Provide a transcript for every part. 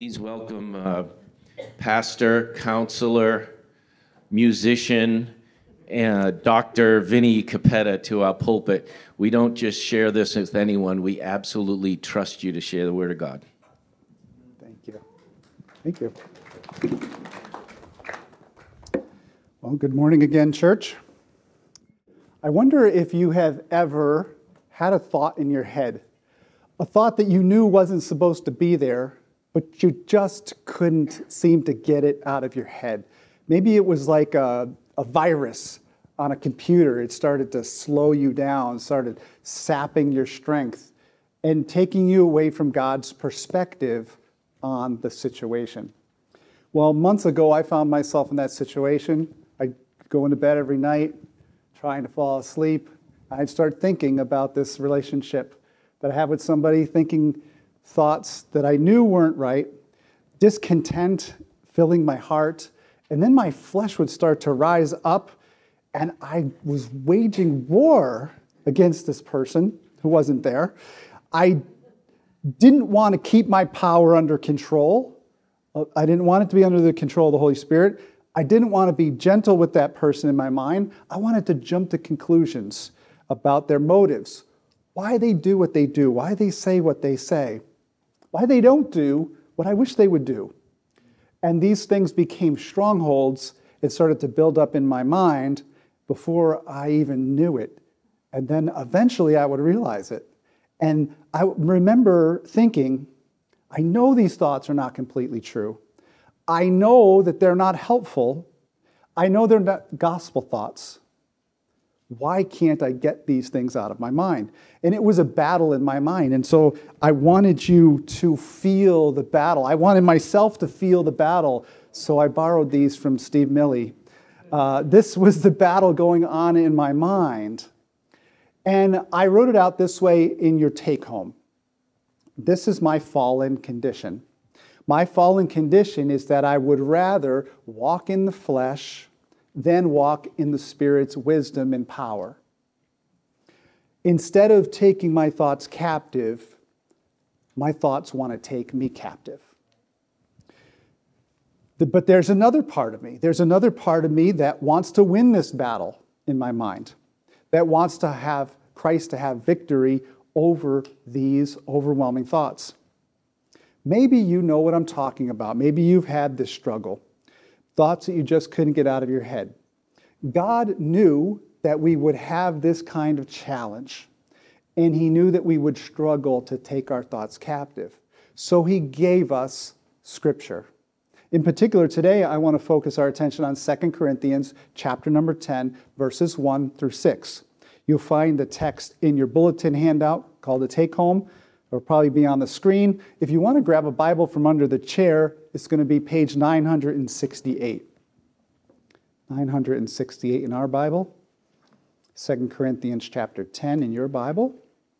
Please welcome pastor, counselor, musician, and Dr. Vinny Capetta to our pulpit. We don't just share this with anyone. We absolutely trust you to share the Word of God. Thank you. Thank you. Well, good morning again, church. I wonder if you have ever had a thought in your head, a thought that you knew wasn't supposed to be there, but you just couldn't seem to get it out of your head. Maybe it was like a virus on a computer. It started to slow you down, started sapping your strength and taking you away from God's perspective on the situation. Well, months ago, I found myself in that situation. I'd go into bed every night, trying to fall asleep. I'd start thinking about this relationship that I have with somebody, thinking thoughts that I knew weren't right, discontent filling my heart, and then my flesh would start to rise up, and I was waging war against this person who wasn't there. I didn't want to keep my power under control. I didn't want it to be under the control of the Holy Spirit. I didn't want to be gentle with that person in my mind. I wanted to jump to conclusions about their motives, why they do what they do, why they say what they say, why they don't do what I wish they would do. And these things became strongholds. It started to build up in my mind before I even knew it. And then eventually I would realize it. And I remember thinking, I know these thoughts are not completely true. I know that they're not helpful. I know they're not gospel thoughts. Why can't I get these things out of my mind? And it was a battle in my mind. And so I wanted you to feel the battle. I wanted myself to feel the battle. So I borrowed these from Steve Milley. This was the battle going on in my mind. And I wrote it out this way in your take home. This is my fallen condition. My fallen condition is that I would rather walk in the flesh than walk in the Spirit's wisdom and power. Instead of taking my thoughts captive, my thoughts want to take me captive. But there's another part of me. There's another part of me that wants to win this battle in my mind, that wants to have Christ to have victory over these overwhelming thoughts. Maybe you know what I'm talking about. Maybe you've had this struggle. Thoughts that you just couldn't get out of your head. God knew that we would have this kind of challenge, and He knew that we would struggle to take our thoughts captive. So He gave us Scripture. In particular, today I want to focus our attention on 2 Corinthians chapter number 10, verses 1 through 6. You'll find the text in your bulletin handout called the Take Home. It'll probably be on the screen. If you want to grab a Bible from under the chair, it's going to be page 968. 968 in our Bible. 2 Corinthians chapter 10 in your Bible.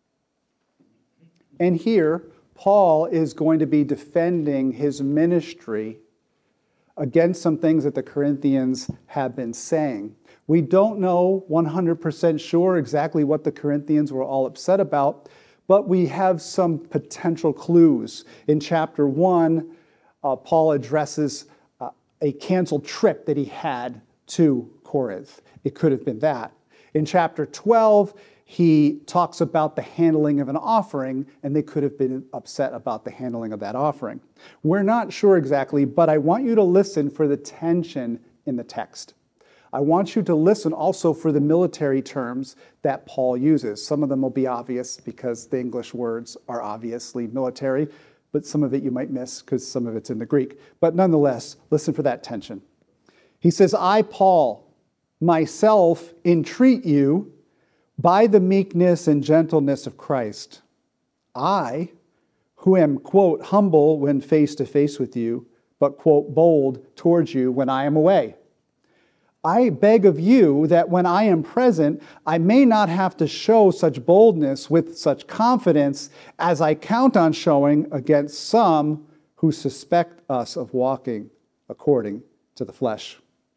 And here, Paul is going to be defending his ministry against some things that the Corinthians have been saying. We don't know 100% sure exactly what the Corinthians were all upset about, but we have some potential clues. In chapter 1, Paul addresses a canceled trip that he had to Corinth. It could have been that. In chapter 12, he talks about the handling of an offering, and they could have been upset about the handling of that offering. We're not sure exactly, but I want you to listen for the tension in the text. I want you to listen also for the military terms that Paul uses. Some of them will be obvious because the English words are obviously military, but some of it you might miss because some of it's in the Greek. But nonetheless, listen for that tension. He says, I, Paul, myself entreat you by the meekness and gentleness of Christ. I, who am, quote, humble when face to face with you, but, quote, bold towards you when I am away. I beg of you that when I am present, I may not have to show such boldness with such confidence as I count on showing against some who suspect us of walking according to the flesh.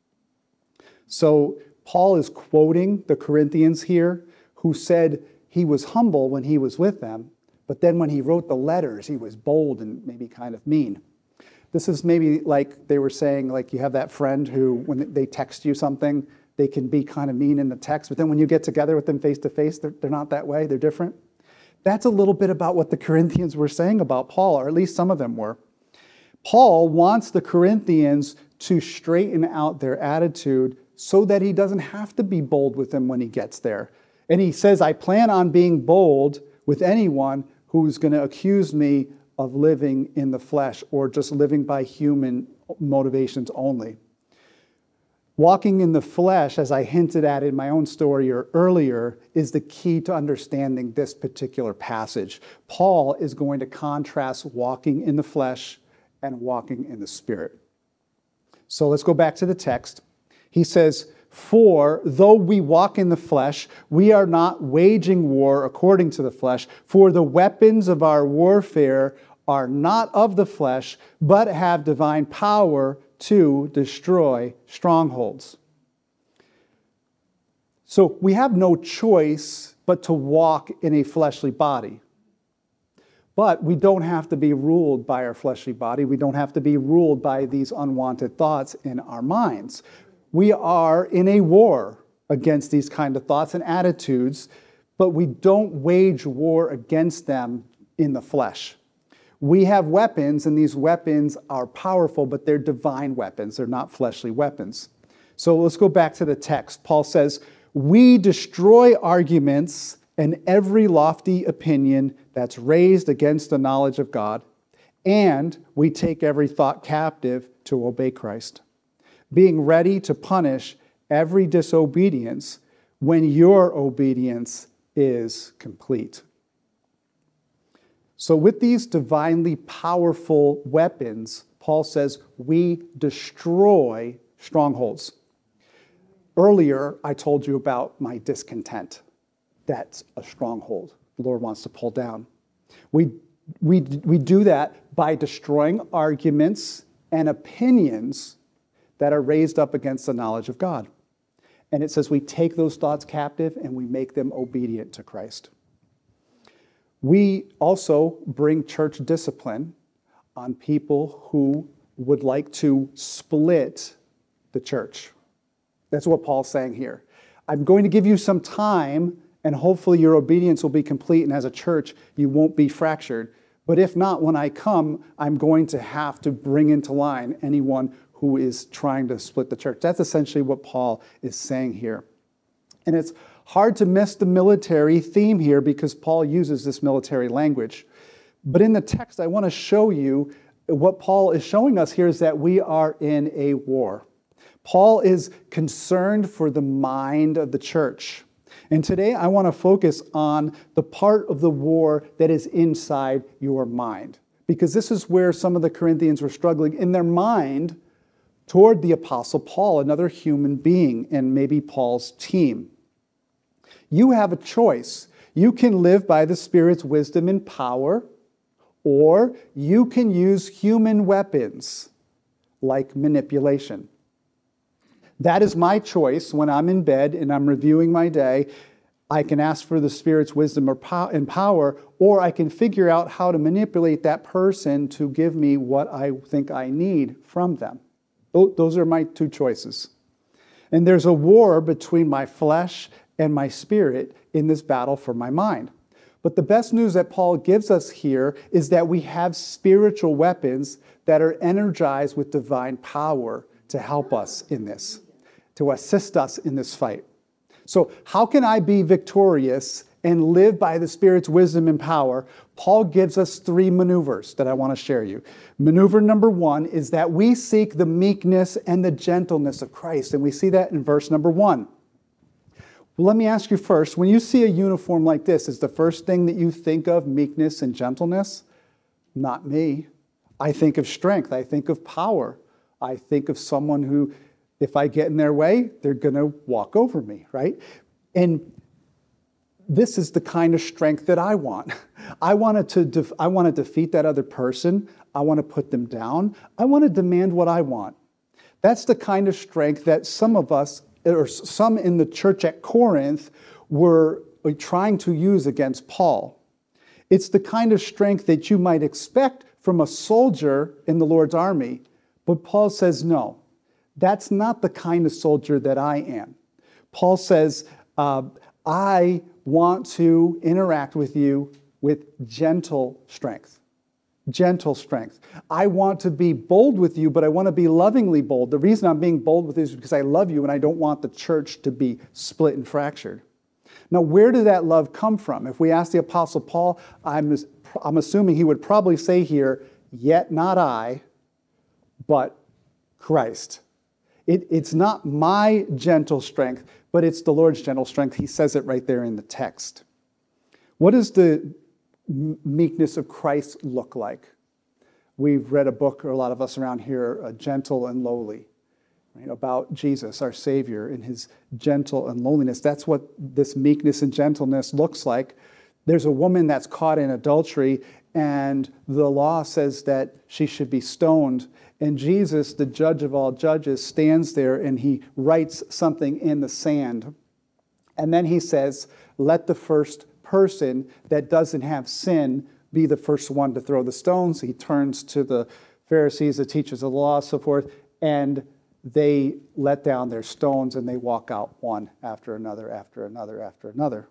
So Paul is quoting the Corinthians here who said he was humble when he was with them, but then when he wrote the letters, he was bold and maybe kind of mean. This is maybe like they were saying, like you have that friend who, when they text you something, they can be kind of mean in the text, but then when you get together with them face to face, they're not that way, they're different. That's a little bit about what the Corinthians were saying about Paul, or at least some of them were. Paul wants the Corinthians to straighten out their attitude so that he doesn't have to be bold with them when he gets there. And he says, I plan on being bold with anyone who's going to accuse me of living in the flesh or just living by human motivations only. Walking in the flesh, as I hinted at in my own story earlier, is the key to understanding this particular passage. Paul is going to contrast walking in the flesh and walking in the Spirit. So let's go back to the text. He says, for though we walk in the flesh, we are not waging war according to the flesh, for the weapons of our warfare are not of the flesh, but have divine power to destroy strongholds. So we have no choice but to walk in a fleshly body. But we don't have to be ruled by our fleshly body. We don't have to be ruled by these unwanted thoughts in our minds. We are in a war against these kind of thoughts and attitudes, but we don't wage war against them in the flesh. We have weapons, and these weapons are powerful, but they're divine weapons. They're not fleshly weapons. So let's go back to the text. Paul says, we destroy arguments and every lofty opinion that's raised against the knowledge of God, and we take every thought captive to obey Christ, being ready to punish every disobedience when your obedience is complete. So with these divinely powerful weapons, Paul says, we destroy strongholds. Earlier, I told you about my discontent. That's a stronghold the Lord wants to pull down. We do that by destroying arguments and opinions that are raised up against the knowledge of God. And it says we take those thoughts captive and we make them obedient to Christ. We also bring church discipline on people who would like to split the church. That's what Paul's saying here. I'm going to give you some time, and hopefully your obedience will be complete, and as a church, you won't be fractured. But if not, when I come, I'm going to have to bring into line anyone who is trying to split the church. That's essentially what Paul is saying here. And it's hard to miss the military theme here because Paul uses this military language. But in the text, I want to show you what Paul is showing us here is that we are in a war. Paul is concerned for the mind of the church. And today I want to focus on the part of the war that is inside your mind. Because this is where some of the Corinthians were struggling in their mind toward the Apostle Paul, another human being, and maybe Paul's team. You have a choice. You can live by the Spirit's wisdom and power, or you can use human weapons like manipulation. That is my choice when I'm in bed and I'm reviewing my day. I can ask for the Spirit's wisdom and power, or I can figure out how to manipulate that person to give me what I think I need from them. Those are my two choices. And there's a war between my flesh and my spirit in this battle for my mind. But the best news that Paul gives us here is that we have spiritual weapons that are energized with divine power to help us in this, to assist us in this fight. So how can I be victorious and live by the Spirit's wisdom and power? Paul gives us 3 maneuvers that I want to share you. Maneuver number 1 is that we seek the meekness and the gentleness of Christ. And we see that in verse number 1. Well, let me ask you first, when you see a uniform like this, is the first thing that you think of meekness and gentleness? Not me. I think of strength. I think of power. I think of someone who, if I get in their way, they're going to walk over me, right? And this is the kind of strength that I want. I want to defeat that other person. I want to put them down. I want to demand what I want. That's the kind of strength that some of us, or some in the church at Corinth, were trying to use against Paul. It's the kind of strength that you might expect from a soldier in the Lord's army. But Paul says, no, that's not the kind of soldier that I am. Paul says, I want to interact with you with gentle strength. Gentle strength. I want to be bold with you, but I want to be lovingly bold. The reason I'm being bold with you is because I love you and I don't want the church to be split and fractured. Now, where did that love come from? If we ask the Apostle Paul, I'm assuming he would probably say here, yet not I, but Christ. It's not my gentle strength, but it's the Lord's gentle strength. He says it right there in the text. What does the meekness of Christ look like? We've read a book, or a lot of us around here, Gentle and Lowly, right, about Jesus, our Savior, and his gentle and lowliness. That's what this meekness and gentleness looks like. There's a woman that's caught in adultery, and the law says that she should be stoned. And Jesus, the judge of all judges, stands there and he writes something in the sand. And then he says, let the first person that doesn't have sin be the first one to throw the stones. He turns to the Pharisees, the teachers of the law, so forth, and they let down their stones and they walk out one after another, after another, after another.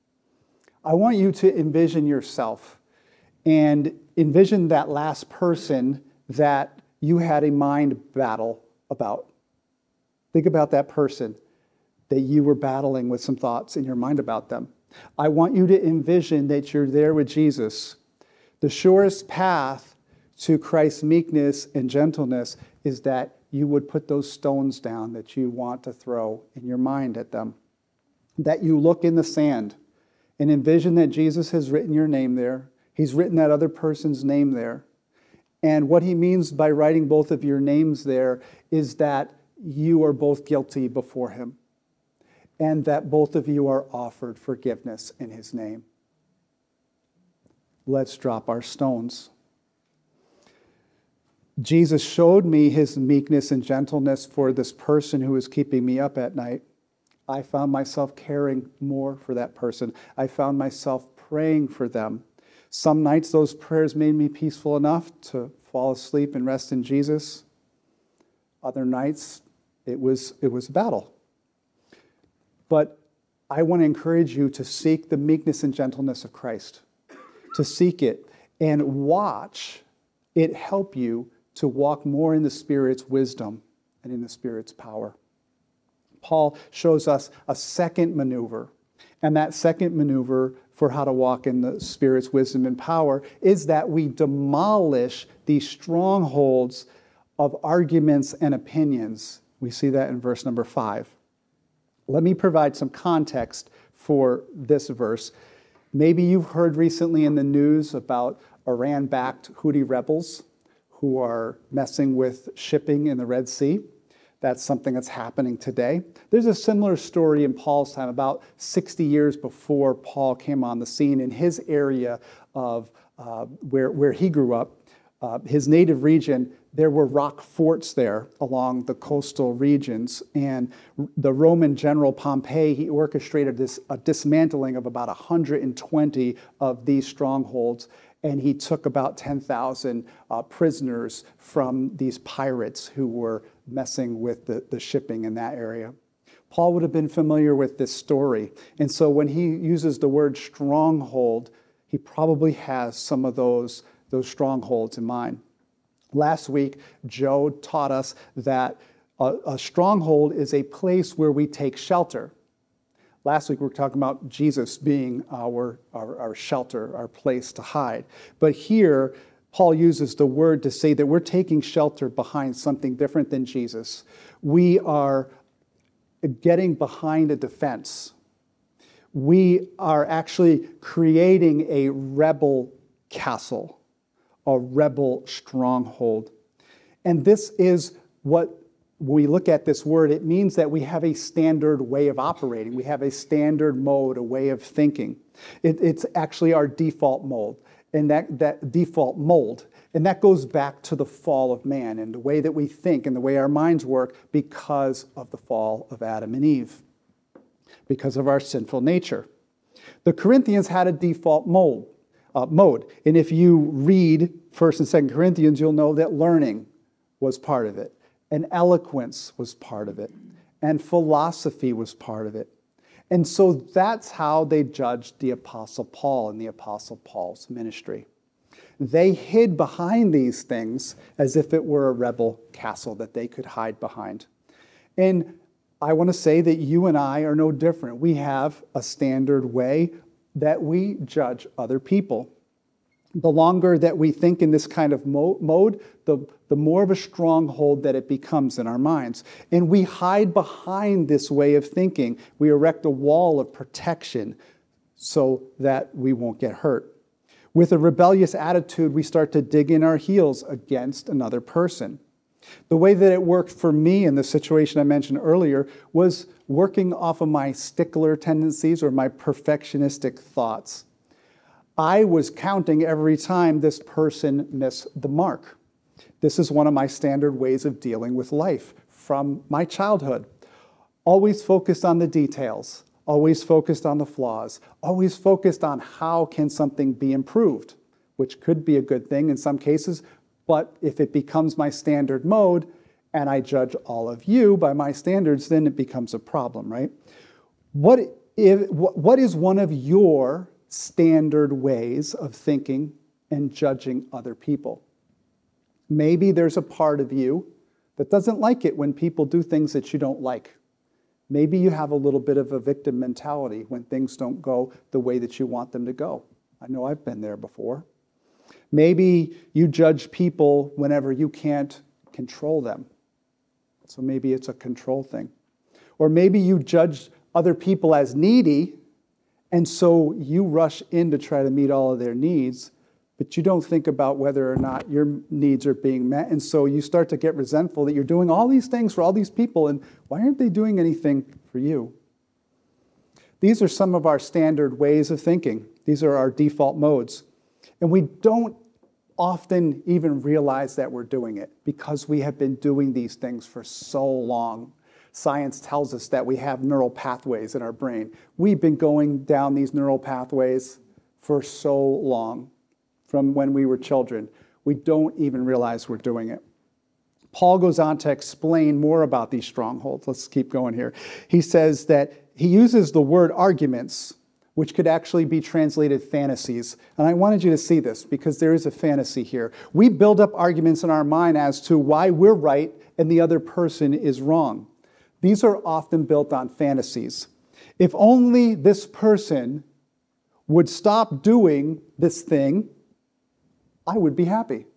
I want you to envision yourself and envision that last person that you had a mind battle about. Think about that person that you were battling with some thoughts in your mind about them. I want you to envision that you're there with Jesus. The surest path to Christ's meekness and gentleness is that you would put those stones down that you want to throw in your mind at them. That you look in the sand and envision that Jesus has written your name there. He's written that other person's name there. And what he means by writing both of your names there is that you are both guilty before him, and that both of you are offered forgiveness in his name. Let's drop our stones. Jesus showed me his meekness and gentleness for this person who was keeping me up at night. I found myself caring more for that person. I found myself praying for them. Some nights those prayers made me peaceful enough to fall asleep and rest in Jesus. Other nights it was a battle. But I want to encourage you to seek the meekness and gentleness of Christ, to seek it and watch it help you to walk more in the Spirit's wisdom and in the Spirit's power. Paul shows us a second maneuver, and that second maneuver for how to walk in the Spirit's wisdom and power is that we demolish these strongholds of arguments and opinions. We see that in verse number 5. Let me provide some context for this verse. Maybe you've heard recently in the news about Iran-backed Houthi rebels who are messing with shipping in the Red Sea. That's something that's happening today. There's a similar story in Paul's time, about 60 years before Paul came on the scene in his area of where he grew up, his native region. There were rock forts there along the coastal regions, and the Roman general Pompey, he orchestrated a dismantling of about 120 of these strongholds, and he took about 10,000 prisoners from these pirates who were messing with the shipping in that area. Paul would have been familiar with this story, and so when he uses the word stronghold, he probably has some of those strongholds in mind. Last week, Joe taught us that a stronghold is a place where we take shelter. Last week, we were talking about Jesus being our shelter, our place to hide. But here, Paul uses the word to say that we're taking shelter behind something different than Jesus. We are getting behind a defense. We are actually creating a rebel castle, a rebel stronghold. And this is what, when we look at this word, it means that we have a standard way of operating. We have a standard mode, a way of thinking. It's actually our default mold, and that default mold. And that goes back to the fall of man and the way that we think and the way our minds work because of the fall of Adam and Eve, because of our sinful nature. The Corinthians had a default mold. mode. And if you read 1st and 2nd Corinthians, you'll know that learning was part of it, and eloquence was part of it, and philosophy was part of it. And so that's how they judged the Apostle Paul and the Apostle Paul's ministry. They hid behind these things as if it were a rebel castle that they could hide behind. And I want to say that you and I are no different. We have a standard way that we judge other people. The longer that we think in this kind of mode, the more of a stronghold that it becomes in our minds. And we hide behind this way of thinking. We erect a wall of protection so that we won't get hurt. With a rebellious attitude, we start to dig in our heels against another person. The way that it worked for me in the situation I mentioned earlier was working off of my stickler tendencies or my perfectionistic thoughts. I was counting every time this person missed the mark. This is one of my standard ways of dealing with life from my childhood. Always focused on the details, always focused on the flaws, always focused on how can something be improved, which could be a good thing in some cases, but if it becomes my standard mode and I judge all of you by my standards, then it becomes a problem, right? What is one of your standard ways of thinking and judging other people? Maybe there's a part of you that doesn't like it when people do things that you don't like. Maybe you have a little bit of a victim mentality when things don't go the way that you want them to go. I know I've been there before. Maybe you judge people whenever you can't control them. So maybe it's a control thing. Or maybe you judge other people as needy, and so you rush in to try to meet all of their needs, but you don't think about whether or not your needs are being met. And so you start to get resentful that you're doing all these things for all these people, and why aren't they doing anything for you? These are some of our standard ways of thinking. These are our default modes. And we don't often even realize that we're doing it because we have been doing these things for so long. Science tells us that we have neural pathways in our brain. We've been going down these neural pathways for so long, from when we were children. We don't even realize we're doing it. Paul goes on to explain more about these strongholds. Let's keep going here. He says that he uses the word arguments, which could actually be translated fantasies. And I wanted you to see this because there is a fantasy here. We build up arguments in our mind as to why we're right and the other person is wrong. These are often built on fantasies. If only this person would stop doing this thing, I would be happy.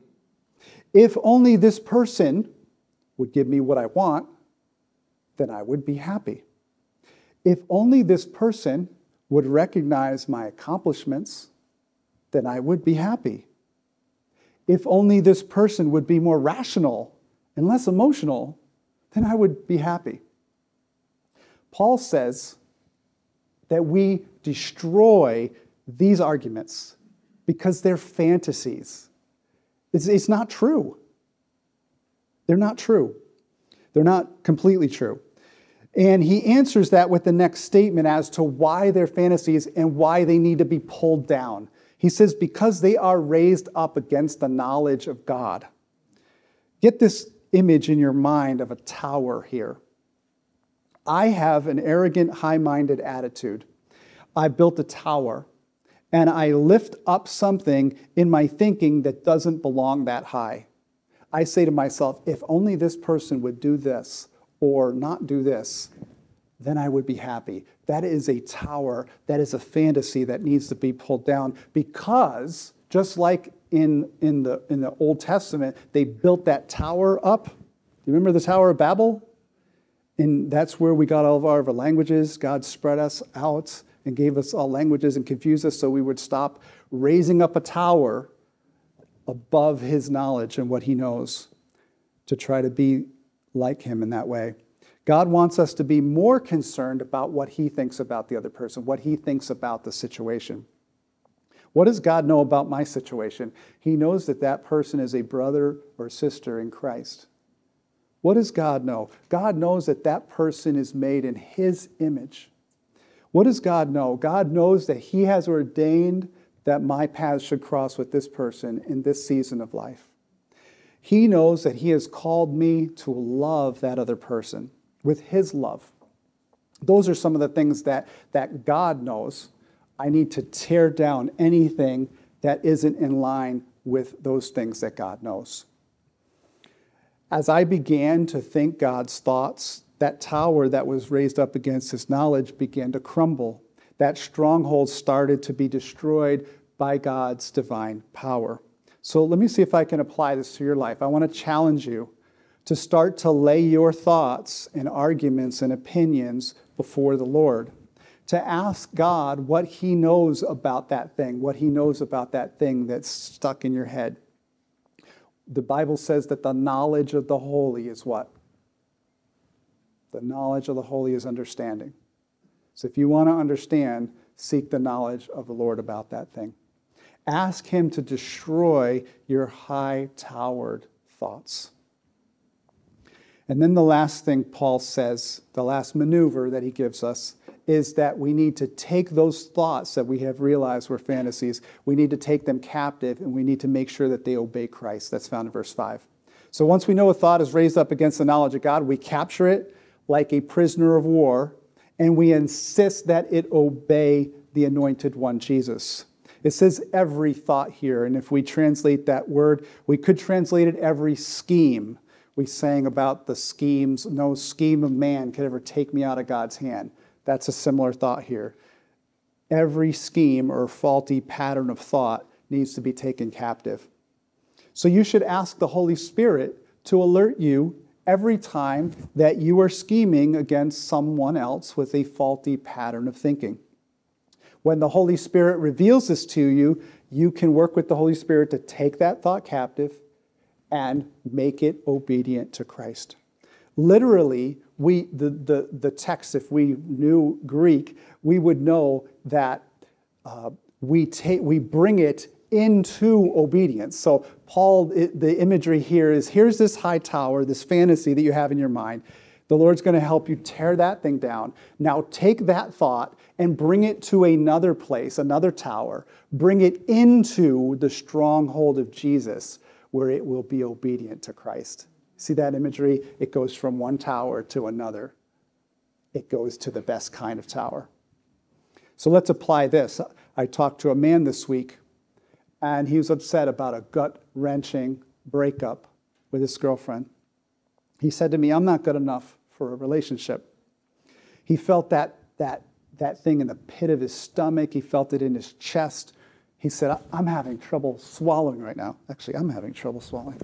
If only this person would give me what I want, then I would be happy. If only this person would recognize my accomplishments, then I would be happy. If only this person would be more rational and less emotional, then I would be happy. Paul says that we destroy these arguments because they're fantasies. It's not true. They're not true. They're not completely true. And he answers that with the next statement as to why they're fantasies and why they need to be pulled down. He says, because they are raised up against the knowledge of God. Get this image in your mind of a tower here. I have an arrogant, high-minded attitude. I built a tower, and I lift up something in my thinking that doesn't belong that high. I say to myself, if only this person would do this or not do this, then I would be happy. That is a tower. That is a fantasy that needs to be pulled down because just like in the Old Testament, they built that tower up. Do you remember the Tower of Babel? And that's where we got all of our languages. God spread us out and gave us all languages and confused us so we would stop raising up a tower above his knowledge and what he knows to try to be like him in that way. God wants us to be more concerned about what he thinks about the other person, what he thinks about the situation. What does God know about my situation? He knows that that person is a brother or sister in Christ. What does God know? God knows that that person is made in his image. What does God know? God knows that he has ordained that my paths should cross with this person in this season of life. He knows that he has called me to love that other person with his love. Those are some of the things that God knows. I need to tear down anything that isn't in line with those things that God knows. As I began to think God's thoughts, that tower that was raised up against his knowledge began to crumble. That stronghold started to be destroyed by God's divine power. So let me see if I can apply this to your life. I want to challenge you to start to lay your thoughts and arguments and opinions before the Lord, to ask God what he knows about that thing, what he knows about that thing that's stuck in your head. The Bible says that the knowledge of the holy is what? The knowledge of the holy is understanding. So if you want to understand, seek the knowledge of the Lord about that thing. Ask him to destroy your high-towered thoughts. And then the last thing Paul says, the last maneuver that he gives us, is that we need to take those thoughts that we have realized were fantasies, we need to take them captive, and we need to make sure that they obey Christ. That's found in verse 5. So once we know a thought is raised up against the knowledge of God, we capture it like a prisoner of war, and we insist that it obey the anointed one, Jesus. It says every thought here, and if we translate that word, we could translate it every scheme. We sang about the schemes. No scheme of man could ever take me out of God's hand. That's a similar thought here. Every scheme or faulty pattern of thought needs to be taken captive. So you should ask the Holy Spirit to alert you every time that you are scheming against someone else with a faulty pattern of thinking. When the Holy Spirit reveals this to you, you can work with the Holy Spirit to take that thought captive and make it obedient to Christ. Literally, the text, if we knew Greek, we would know that we bring it into obedience. So Paul, the imagery here is, here's this high tower, this fantasy that you have in your mind. The Lord's going to help you tear that thing down. Now take that thought and bring it to another place, another tower. Bring it into the stronghold of Jesus, where it will be obedient to Christ. See that imagery? It goes from one tower to another. It goes to the best kind of tower. So let's apply this. I talked to a man this week, and he was upset about a gut-wrenching breakup with his girlfriend. He said to me, I'm not good enough for a relationship. He felt that thing in the pit of his stomach. He felt it in his chest. He said, I'm having trouble swallowing right now. Actually, I'm having trouble swallowing.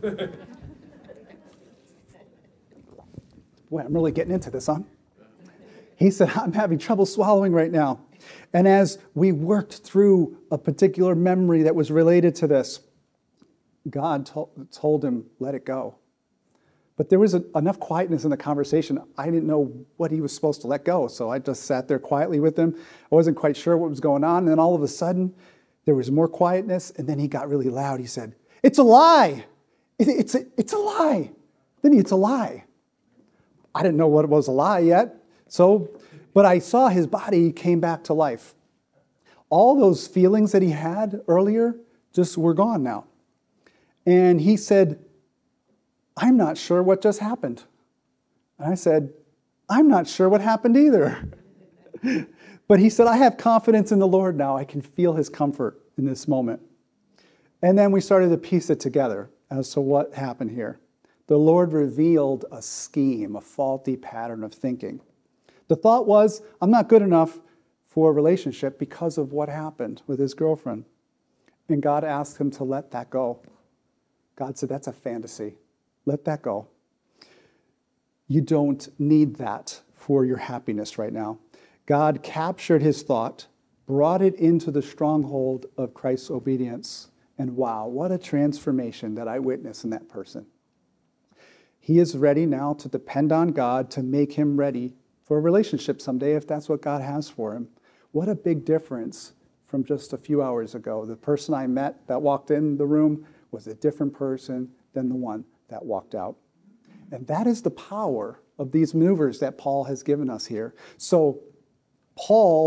Boy, I'm really getting into this, huh? He said, I'm having trouble swallowing right now. And as we worked through a particular memory that was related to this, God told him, let it go. But there was enough quietness in the conversation. I didn't know what he was supposed to let go. So I just sat there quietly with him. I wasn't quite sure what was going on. And then all of a sudden, there was more quietness. And then he got really loud. He said, it's a lie. It's a lie. Then it's a lie. I didn't know what was a lie yet. But I saw his body came back to life. All those feelings that he had earlier just were gone now. And he said, I'm not sure what just happened. And I said, I'm not sure what happened either. But he said, I have confidence in the Lord now. I can feel his comfort in this moment. And then we started to piece it together as to what happened here. The Lord revealed a scheme, a faulty pattern of thinking. The thought was, I'm not good enough for a relationship because of what happened with his girlfriend. And God asked him to let that go. God said, that's a fantasy. Let that go. You don't need that for your happiness right now. God captured his thought, brought it into the stronghold of Christ's obedience. And wow, what a transformation that I witnessed in that person. He is ready now to depend on God to make him ready for a relationship someday if that's what God has for him. What a big difference from just a few hours ago. The person I met that walked in the room was a different person than the one that walked out. And that is the power of these maneuvers that Paul has given us here. So Paul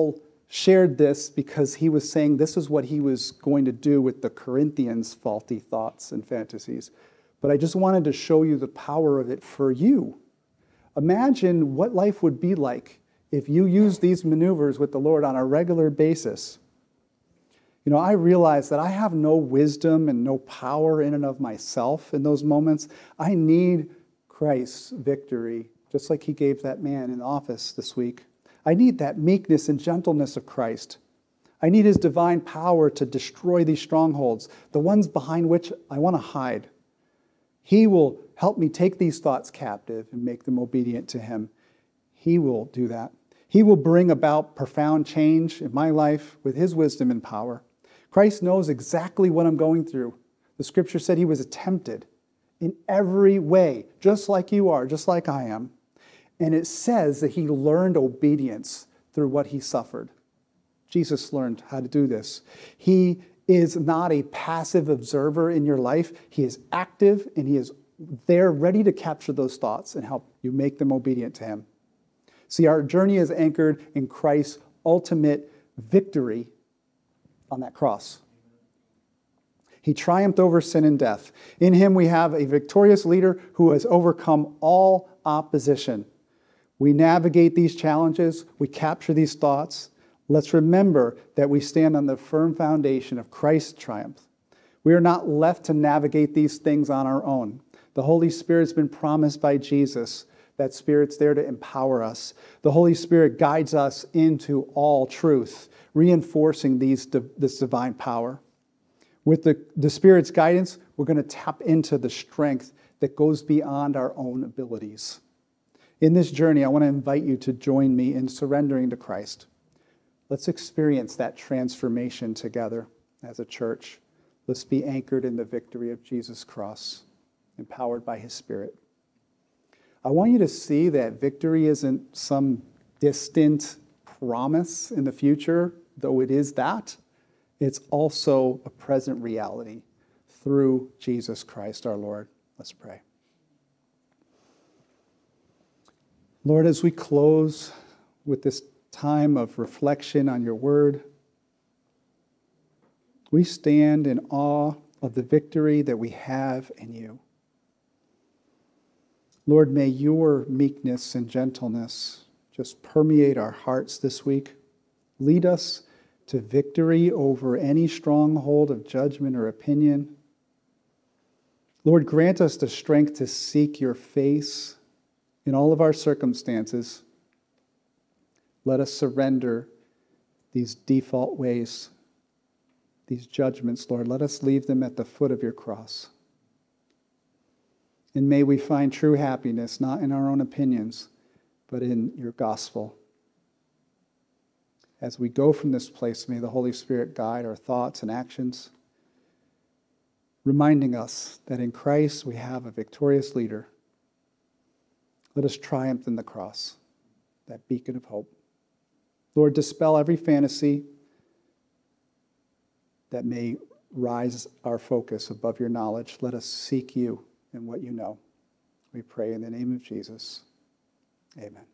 shared this because he was saying this is what he was going to do with the Corinthians' faulty thoughts and fantasies. But I just wanted to show you the power of it for you. Imagine what life would be like if you used these maneuvers with the Lord on a regular basis. You know, I realize that I have no wisdom and no power in and of myself in those moments. I need Christ's victory, just like he gave that man in the office this week. I need that meekness and gentleness of Christ. I need his divine power to destroy these strongholds, the ones behind which I want to hide. He will help me take these thoughts captive and make them obedient to him. He will do that. He will bring about profound change in my life with his wisdom and power. Christ knows exactly what I'm going through. The scripture said he was tempted in every way, just like you are, just like I am. And it says that he learned obedience through what he suffered. Jesus learned how to do this. He is not a passive observer in your life. He is active, and he is there ready to capture those thoughts and help you make them obedient to him. See, our journey is anchored in Christ's ultimate victory on that cross. He triumphed over sin and death. In him we have a victorious leader who has overcome all opposition. We navigate these challenges. We capture these thoughts. Let's remember that we stand on the firm foundation of Christ's triumph. We are not left to navigate these things on our own. The Holy Spirit's been promised by Jesus. That Spirit's there to empower us. The Holy Spirit guides us into all truth, reinforcing this divine power. With the Spirit's guidance, we're going to tap into the strength that goes beyond our own abilities. In this journey, I want to invite you to join me in surrendering to Christ. Let's experience that transformation together as a church. Let's be anchored in the victory of Jesus' cross, empowered by his Spirit. I want you to see that victory isn't some distant promise in the future, though it is that. It's also a present reality through Jesus Christ our Lord. Let's pray. Lord, as we close with this time of reflection on your word, we stand in awe of the victory that we have in you. Lord, may your meekness and gentleness just permeate our hearts this week. Lead us to victory over any stronghold of judgment or opinion. Lord, grant us the strength to seek your face in all of our circumstances. Let us surrender these default ways, these judgments, Lord. Let us leave them at the foot of your cross. And may we find true happiness, not in our own opinions, but in your gospel. As we go from this place, may the Holy Spirit guide our thoughts and actions, reminding us that in Christ we have a victorious leader. Let us triumph in the cross, that beacon of hope. Lord, dispel every fantasy that may rise our focus above your knowledge. Let us seek you and what you know. We pray in the name of Jesus. Amen.